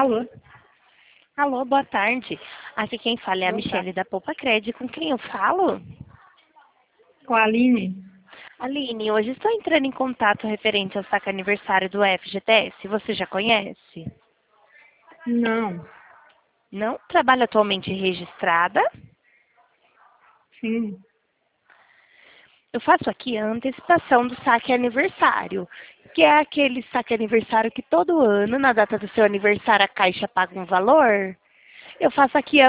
Alô? Alô, boa tarde. Aqui quem fala é a Boa Michele tarde. da Poupa Cred. Com quem eu falo? Com a Aline? Aline, hoje estou entrando em contato referente ao saque aniversário do FGTS. Você já conhece? Não. Não? Trabalha atualmente registrada? Sim. Eu faço aqui a antecipação do saque aniversário, que é aquele saque aniversário que todo ano, na data do seu aniversário, a Caixa paga um valor. Eu faço aqui a